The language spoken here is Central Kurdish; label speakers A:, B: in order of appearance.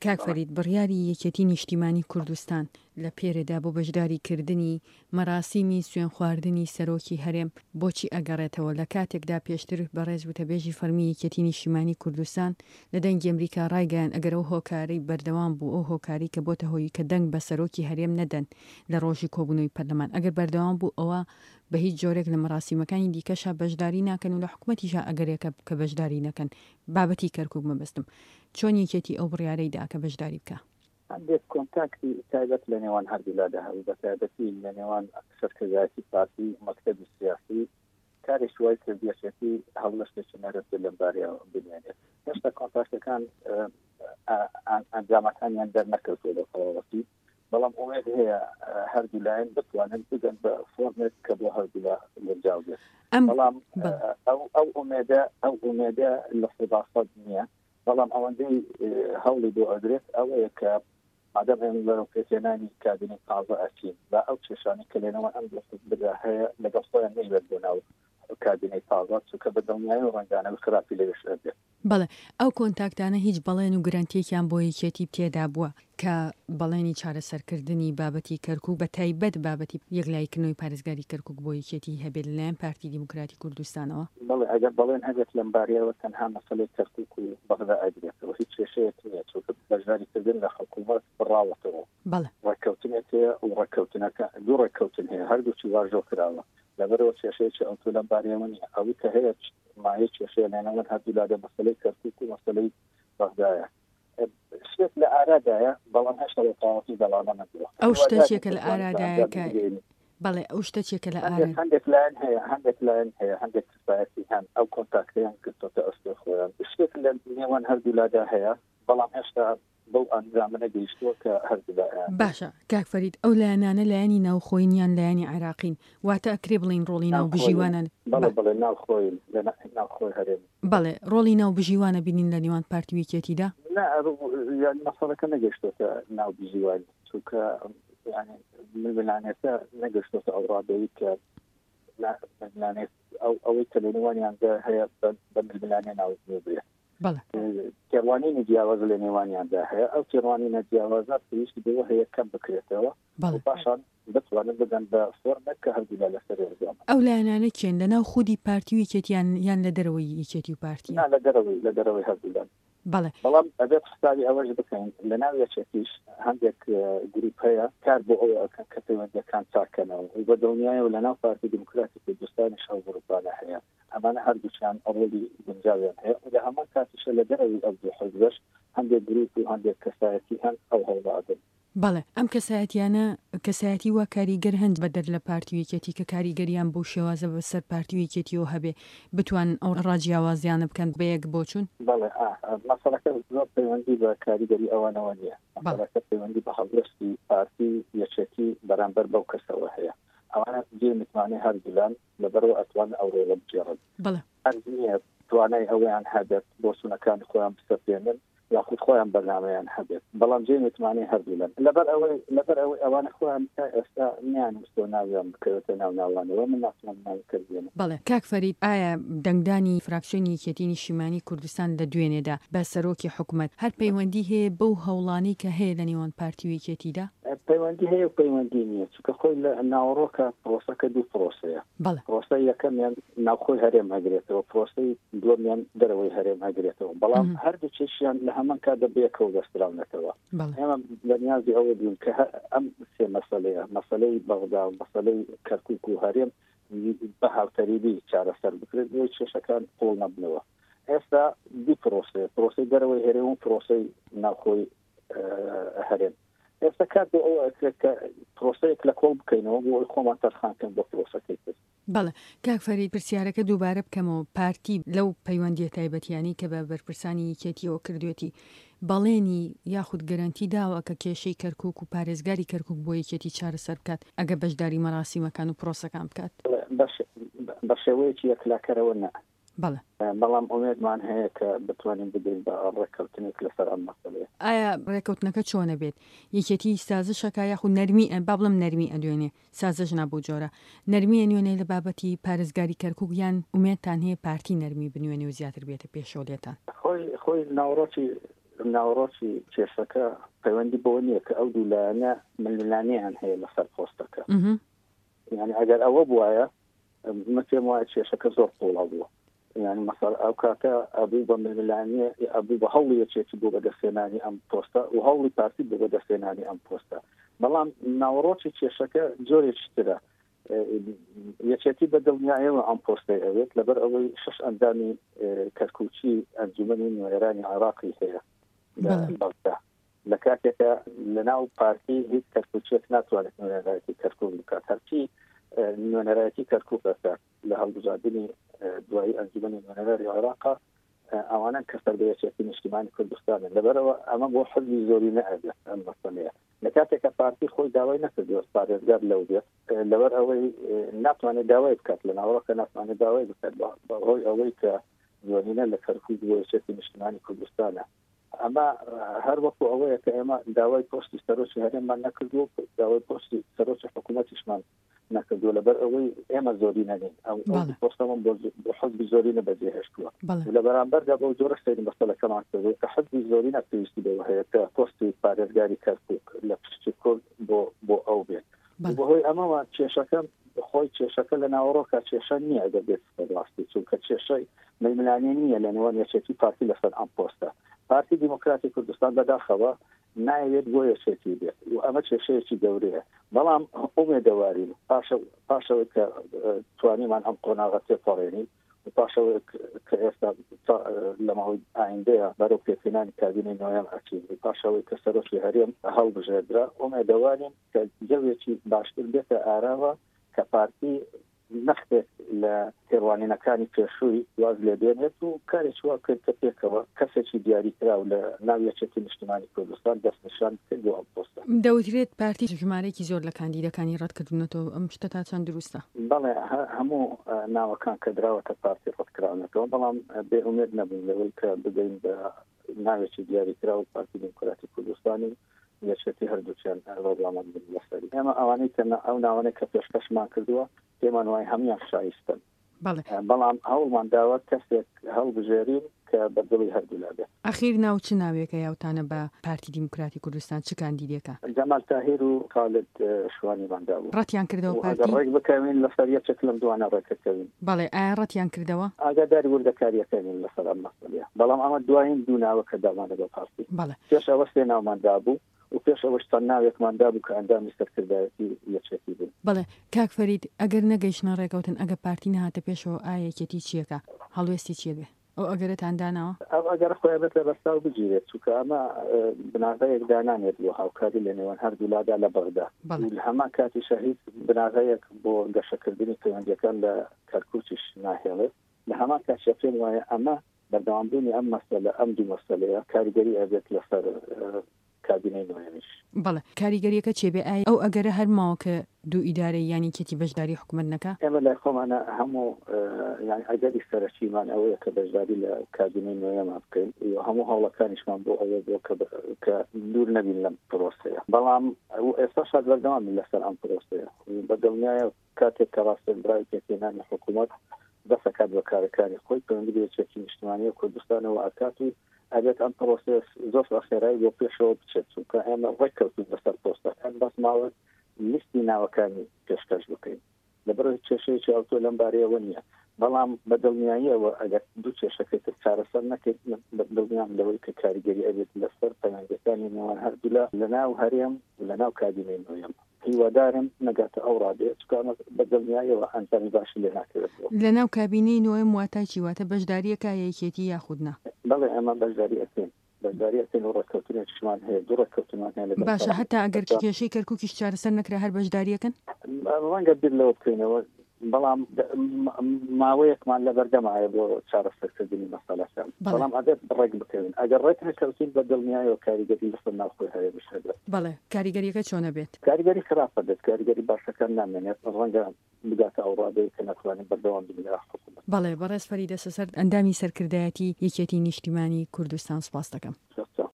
A: کاک فەرید بڕیاری یەکێتی نیشتیمانی کوردستان لە پێرەدا بۆ بەشداریکردنی مەراسیمی سوێن خواردنی سەرۆکی هەرێم بۆچی ئەگەڕێتەوە لە کاتێکدا پێشتر بەڕێز وتەبێژی فەرمی یەکێتی نیشتیمانی کوردستان لە دەنگی ئەمریکا ڕایگەیان ئەگەر ئەو هۆکاری بەردەوام بوو ئەو هۆکاری کە بۆتە هۆی کە دەنگ بە سەرۆکی هەرێم نەدەن لە ڕۆژی کۆبوونەوەی پەرلەمان ئەگەر بەردەوام بوو ئەوە بە هیچ جۆرێک لە مەراسیمەکانی دیکەشە بەشداری ناکەن و لە حکوومەتیشە ئەگەرێکە کە بەشداری نەکەن بابەتی کەرکووک مەبەستم چۆن یەکێتی ئەو بڕیارەیدا کە بەشداری بکە
B: هەندێک کۆنتاکتی تایبەت لە نێوان هەردوولادا هەبوو بە تایبەتی لە نێوان سەرکردایەتی پارتی مەکتەبی سیاسی کارێک وای کرد یەکێتی هەڵەشتێکی نەرەت لەم بارەیەوە بنێنێت هێشتا کۆنتاکتەکان ئەنجامەکانیان دەرنەکەوتووە لە قەڵەوەتی بەڵام ئومێد هەیە هەردوو لایەن بتوانن بگەن بە فۆرمێک کە بۆ هەردوولا لەنجاو بێت بەڵام ئەو ئومێدە لە خوداسەد نییە بەڵام ئەوەندەی هەوڵی بۆ ئەدرێت ئەوەیە کە مادەم لەرەو پێکێنانی کابینەی تازە ئەچین و ئەو کێشانی کە لێنەوە ئەم بدا هەیە لەگەڵ خۆیان نەیبێت بۆ ناو کابینەی تازە چونکە بە دڵنیایی و ڕەنگانە و خراپی لەوێش دەبێت
A: بەڵێ ئەو کۆنتاکتانە هیچ بەڵێن و گرانتێکیان بۆ یەکێتی تێدا بووە کە بەڵێنی چارەسەرکردنی بابەتی کەرکووک بە تایبەت بابەتی یەکلایکردنەوەی پارێزگاری کەرکووک بۆ یەکێتی هەبێت لەلایەن پارتی دیموکراتی کوردستانەوە
B: بەڵێ ئەگەر بەڵێن هەبێت لەم بارەیەوە تەنها مەسەلەی کەرکووک و بەغدا ئەگرێتەوە هیچ کێشەیەک نییە چونکە بەشداریکردن لە حکوومەت بڕاوەتەوە
A: بەڵێ
B: ڕێککەوتنێک هەیە و ڕێککەوتنەکە دوو ڕێککەوتن هەیە هەردووچی واژۆ کراوە لەبەرەوە کێشەیەکی ئەو لەم بارەیەوە نییە ئەوەی کە هەیە مایە کێشەیە لەناوەن هەردوولادا مەسەلەی کەرکووک و مەسەلەی بەغدایە شتێک لە ئارادایە بەڵام هێشتا لە تەواوی دەڵانە نەبووە
A: ئەو شتێکە لە ئارادایە کە بەڵێ ئەو شتێکە لە ئاراد
B: هەندێک لایەن هەیە هەندێک کفایەتی هەن ئەو کۆنتاکتیان کردوتە ئەستۆ خۆیان شتێک لە نێوان هەردوولادا هەیە بەڵام هێشتا بەو ئەنجامە گەیشتووە کە هەردوولا
A: باشە کاک فەرید ئەو لایەنانە لایەنی ناوخۆینیان لایەنی عێراقین واتە ئەکرێ بڵین ڕۆڵی ناو بژیوانە
B: بەڵێ ناوخۆی هەرێم
A: بەڵێ ڕۆڵی ناو بژیوانە بینین لە نێوان پارتی ویکێتیدا
B: مەسەڵەکە نەگەشتوتە ناو بژیوانی چونکە ململانێتە نەگەشتوتە ئەو ڕادەیە کە ئەوەی کە لە نێوانیاندا هەیە بە ململانێ ناوزنێ بێت کێڕوانینی جیاواز لە نێوانیاندا هەیە ئەو کێڕوانینە جیاوازات پێویستی بەوە هەیە کەم بکرێتەوە پاشان بتوانن بدەن بە فۆرمێک کە هەردوولا لەسەر ئەنجام
A: ئەو لایەنانە کێن لە ناو خودی پارتی ویکێتیان یان لە دەرەوەی یەکێتی و پارتی
B: لە دەرەوەی هەردوولا
A: بەڵام
B: ئەبێت حسابی ئەوەش بکەین لە ناو یەکێتیش هەندێک گروپ هەیە کار بۆ ئەوە ئەکەن کە پەیوەندیەکان چاکەنەوە بە دڵنیایە و لە ناو پارتی دیموکراتی کوردستانی شەو گروپانە هەیە ئەمانە هەردووچیان ئەوڵی گونجاویان هەیە و لە هەمان کاتیشە لە دەرەوەی ئەو دوو حزبش هەندێک گروپ و هەندێک کەسایەتی هەن ئەو هەوڵادن
A: بەڵێ ئەم کەسایەتیانە کەسایەتی وا کاریگەر هەند بەدەر لە پارتی ویکێتی کە کاریگەریان بۆ شێوازە بەسەر پارتی ویکێتیەوە هەبێ بتوان ئەو ڕاجیاوازیانە بکەن بەیەک بۆچون
B: بەڵێ مەسەڵەکە زۆر پەیوەندی بە کاریگەری ئەوانەوە نییە مەسەڵەکە پەیوەندی بە هەڵوێستی پارتی یەکێتی بەرامبەر بەو کەسەوە هەیە ئەوانە جێ متمانەی هەردوولان لەبەرەوە ئەتوانن ئەو ڕێڵە بجێڕن هەرز نییە توانای ئەوەیان هەبێت بۆ سونەکانی خۆیان بسەپێنن یاخود خۆیان بەرنامەیان هەبێت بەڵام جێ متمانەی هەردوولان لەبەر ئەوەی ئەوانە خۆیان تا ئێستا نیان وستۆ ناویان بکەوێتە ناوناوانەوە من ناتوانم ناوکردێنم
A: بەڵێ کاک فەرید ئایا دەنگدانی فراکسیۆنی یەکێتی نیشتیمانی کوردستان لە دوێنێدا بە سەرۆکی حکوومەت هەر پەیوەندی هەیە بەو هەوڵانەی کە هەیە لە نێوان پارتی ویکێتیدا
B: پەیوەندی هەیە و پەیوەندی نییە چونکە خۆی لە ناوەڕۆکە پرۆسەکە دوو پرۆسەیە پرۆسە یەکەمیان ناوخۆی هەرێم ئەگرێتەوە پرۆسەی دووەمیان دەرەوەی هەرێم ئەگرێتەوە بەڵام هەردوو چێشیان لە هەمان کات بەیەکەوە دەستراونەتەوە ئێمە لە نیازی ئەوە بووین کە ئەم سێ مەسەلەیە مەسەلەی بەغدا و مەسەلەی کەرکووک و هەرێم بە هاوتەریبی چارەسەر بکرێت بۆ چێشەکان قوڵ نەبنەوە ئێستا دوو پرۆسەی دەرەوەی هەرێم و پرۆسەی ناوخۆی هەرێم ئێستا کات بۆ ئەوە کە پرۆسەیەک لە کۆڵ بکەینەوە بۆ ئەوی خۆمان تەرخانکەن بۆ پرۆسەکەی کرد
A: بەڵێ کاک فەرید پرسیارەکە دووبارە بکەمەوە پارتی لەو پەیوەندیە تایبەتیانی کە بە بەرپرسانی یەکێتیەوە کردوێتی بەڵێنی یاخود گەرانتی داوە کە کێشەی کەرکووک و پارێزگاری کەرکووک بۆ یەکێتی چارەسەر بکات ئەگە بەشداری مەراسیمەکان و پرۆسەکان بکات
B: بە شێوەیەکی یەکلاکەرەوە نە
A: بەڵام
B: ئومێدمان هەیە کە بتوانین بدەین بە ڕێککەوتنێک لەسەر ئەم مەسەلەیە
A: ئایا ڕێککەوتنەکە چۆنە بێت یەکێتی سازشەکە یاخود نەرمی با بڵم نەرمی ئەدوێنێ سازش نابوو جۆرە نەرمی ئەنوێنێ لە بابەتی پارێزگاری کەرکووک یان ئومێدتان هەیە پارتی نەرمی بنوێنێ و زیاتر بێتە پێشۆلێتان
B: خۆی ناوڕۆکی ناوڕۆکی کێشەکە پەیوەندی بۆ نییە کە ئەو دوولایەنە ململانیان هەیە لەسەر پۆستەکە یعنی ئەگەر ئەوە بواە مەتێم وایە کێشەکە زۆر قوڵە بووە یعنی مەسەڵ ئەو کاتە ئەبوو بە ململانیە ئەبوو بە هەوڵی یەکێتی بۆ بەدەستێنانی ئەم پۆستە و هەوڵی پارتی بۆ بەدەستێنانی ئەم پۆستە بەڵام ناوڕۆکی کێشەکە زۆرێکی ترە یەکێتی بە دڵنیایەوە ئەم پۆستەی ئەوێت لەبەر ئەوەی 6 ئەندامی کەرکووچی ئەنجومەنی نوێرانی عێراقی هەیە لە کاتێکە لەناو پارتی هیچ کەرکووچێک ناتوانێت نوێنەرایەتی کەرکووک بکات هەرچی نوێنەرایەتی کەرکووک دەکات لە هەڵبژاردننی دوایی ئەنجومەنی نوێنەری عێراق ئەوانە کە سەردەیەکێتی نیشتیمانی کوردستانن لەبەرەوە ئەمە بۆ حزبی زۆری نەئەبێت ئەم مەسەلەیە لە کاتێکە پارتی خۆی داوای نەکردووە پارێزگار لەو بێت لەبەر ئەوەی ناتوانێت داوای بکات لە ناوەڕۆکە ناتوانێت داوای بکات بەهۆی ئەوەی کە زۆرینە لە کەرکووک بۆ یەکێتی نیشتیمانی کوردستانە ئەمە هەر وەکو ئەوەیە کە ئێمە داوای پۆستی سەرۆکی هەرێممان نەکردووە داوای پۆستی سەرۆکی حکوومەتیشمان نەکردووە لەبەر ئەوەی ئێمە زۆری نەنین ئەو پۆستەمان بۆ حزبی زۆری نەبەجێهێشتووە لە بەرامبەردا بۆ زۆرە سەیری مەسەلەکەمان کردووە کە حزبی زۆری نەپێویستی بەوە هەیە کە پۆستی پارێزگاری کەرکووک لە پشتی کورد بۆ ئەو بێت بەهۆی ئەمەوە کێشەکەم خۆی کێشەکە لە ناوەڕۆکە کێشە نییە ئەگەر بێت بەڕاستی چونکە کێشەی ململانیە نییە لە نێوان یەکێتی پارتی لەسەر ئەم پۆستە پارتی دیموکراتی کوردستان بەداخەوە نایەوێت بۆ یەکێتی بێت و ئەمە کێشەیەکی گەورەیە بەڵام ئومێدەوارین پاشەوەی کە توانیمان ئەم قۆناغە تێپەڕێنین و پاشەوەی کە ئێستا لە ماوەی ئایندەیە بەرەو پێکهێنانی کابینەی نوێیان ئەچین پاشەوەی کە سەرۆکی هەرێم هەڵبژێردرا ئومێدەوارین کە جەوێکی باشتر بێتە ئاراوە کە پارتی نەختێت لە هێوانینەکانی پێشووی واز لێ دێنێت و کارێکی وا کرد کە پێکەوە کەسێکی دیاریکراو لە ناو یەکێتی نیشتیمانی کوردستان دەستنیشان کرد بۆ ئەم پۆستە
A: دەوترێت پارتی ژمارەیەکی زۆر لە کاندیدەکانی ڕەتکردنەوە ئەم شتە تا چەند دروستە
B: بەڵێ هەموو ناوەکان کە دراوەتە پارتی ڕەتکراونەوە بەڵام بێئومێد نەبوون لەوەی کە بگەین بە ناوێکی دیاریکراو و پارتی دیموکراتی کوردستانی یەکێتی هەردووچیان ڕۆژنامە لەسەری ئێمە ئەوانەی کە ئەو ناوانەی کە پێشکەشمان کردووە پێمان وای هەمویان شایستن بەڵام هەوڵمان داوە کەسێک هەڵبژێرین کە بەدڵی هەردوولا بێت
A: ئەخیر ناو چ ناوێکە یاوتانە بە پارتی دیموکراتی کوردستان چ کاندیدێکە
B: جەمال تاهیر و خالد شوانیماندا بوو
A: ڕەتیان کردەوە پارتی
B: ڕێک بکەوین لەسەر یەکێک لەم دوانە ڕێکەکەوین
A: بەڵێ ئایا ڕەتیان کردەوە
B: ئاگاداری وردەکاریەکەین لەسەر ئەم مەسەلەیە بەڵام ئەمە دوایین دوو ناوە کە دامانە بە پارتی پێش ئەوە سێ ناوماندا بوو و پێش ئەوەش چەند ناوێکماندا بوو کە ئەندامی سەرکردایەتی یەکێتی بوو
A: بەڵێ کاک فەرید ئەگەر نەگەیشتە ڕێکەوتن ئەگە پارتی نهاتە پێشەوە ئایا یەکێتی چیەکە هەڵوێستی چیە بێ ئەو ئەگەرێتاندانەوە
B: ئەو ئەگەر خۆیان بێت لە بەستا و بگیرێت چونکە ئەمە بناغەیەک دانانێت بۆ هاوکاری لە نێوان هەردوولادا لە بەغدا لە هەمان کاتی شەهید بناغەیەک بۆ گەشەکردنی پەیوەندیەکان لە کەرکووچیش ناهێڵێت لە هەمان کات پێم وایە ئەمە بەردەوامبوونی ئەم مەسەلە ئەم دوو مەسەلەیە کاریگەری ئەبێت لەسەر کابینەی نوێنیش
A: بەڵێ کاریگەریەکە چێبێ ئای ئەو ئەگەرە هەر ماوە کە دوو ئیدارەی ینی کێتی بەشداری حکوومەت نەکە
B: ئێمە لای خۆمانە هەموو یانی ئەگەری سەرچیمان ئەوەیە کە بەشداری لە کابینەی نوێیەمان بکەین هەموو هەوڵەکانیشمان بۆ ئەوە بۆ کە دوور نەبین لەم پرۆسەیە بەڵام ئێستا شاد بەردەوامی لەسەر ئەم پرۆسەیە بەدڵنیایە کاتێک کە ڕاستەندرای پێکهێنانی حکوومەت دەسەکات بە کارەکانی خۆی پەیوەندی بە یەکێتی نیشتیمانی کوردستانەوە ئاکات و ئەبێت ئەم پرۆسەس زۆر خێرایی بۆ پێشەوە بچێت چونکە ئێمە ڕێککەوتوین بەسەر پۆستەکان بەس ماوە لیستی ناوەکانی پێشکەش بکەین لەبەر کێشەیەکی ئەوتۆ لەم بارەیەوە نییە بەڵام بەدڵنیاییەوە ئەگەر دوو کێشەکەی چارەسەر نەکەیت بەدڵنیام لەوەی کە کاریگەری ئەبێت لەسەر پەیوەندیەکانی نێوان هەردوولا لەناو هەرێم لەناو کابینەی نوێیەم هیوادارم نەگاتە ئەو ڕادێت چکانە بەدڵنیاییەوە ئەنجامی باشی لێ ناکەوێتەوە
A: لەناو کابینەی نوێم واتای چی واتە بەشداریەکە یەکێتی یاخودنا
B: بەڵێ ئەمە بەشداری ئەکەین بەشداریەکەین و ڕێککەوتنێکیشمان هەیە دوو ڕێککەوتنمان هەیە
A: باشە هەتا ئەگەر کێشەی کەرکووکیش چارەسەر نەکرا هەر بەشداریەکەن
B: ڕەنگە بیر لەوە بکەینەوە بەڵام ماوەیەکمان لە بەردەمایە بۆ چارەسەرکردنی مەسەلەکان بەڵام ئەبێت ڕێک بکەوین ئەگەر ڕێک نەکەوتین بەدڵنیایەوە کاریگەری لەسەر ناوخۆی هەیە بشێت
A: بەڵێ کاریگەریەکە چۆنە بێت
B: کاریگەری خراپە بێت کاریگەری باشەکان نامێنێت ڕەنگە بگاتە ئەو ڕادەیە کە نەتوانین بەردەوام بین لە حکوومەت
A: بەڵێ بەڕێز فەریدە سەسەر ئەندامی سەرکردایەتی یەکێتی نیشتیمانی کوردستان سپاس دەکەم